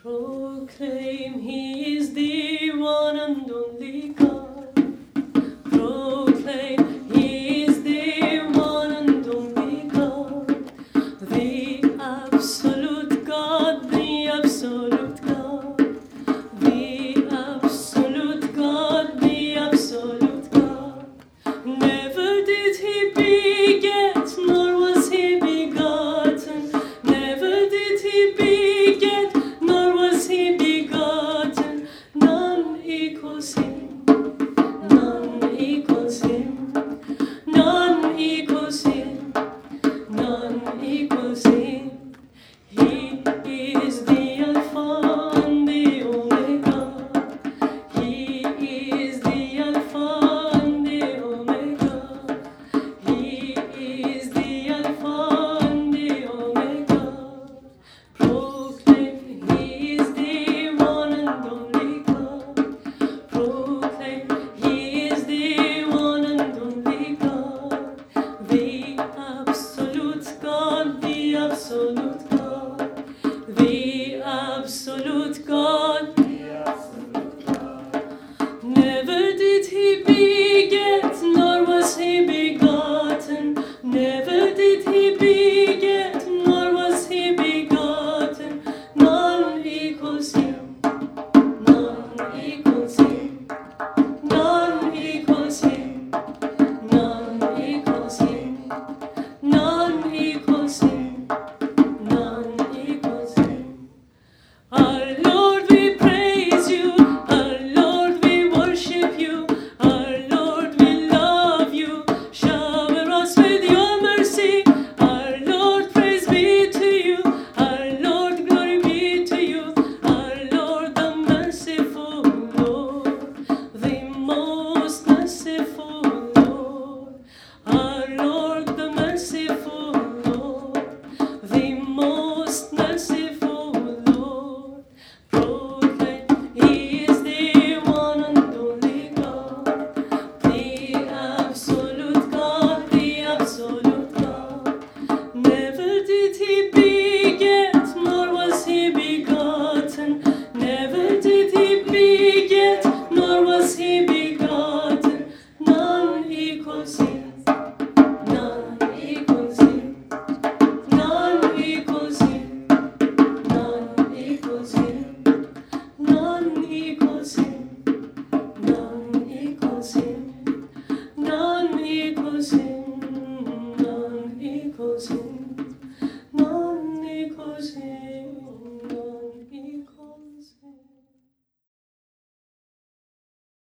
Proclaim He is the one and only God. Proclaim He is the one and only God. The absolute God, the absolute God. The absolute God, the absolute God. Never did He beget, nor was He begotten. Never did He beget, nor was He begotten. None equals Him. None equals Him. None equals Him. None equals Him. He is the Alpha and the Omega. He is the Alpha and the Omega. He is the Alpha and the Omega. Proclaim He is the one and only God. Proclaim He is the one and only God. The absolute God, the absolute God, the absolute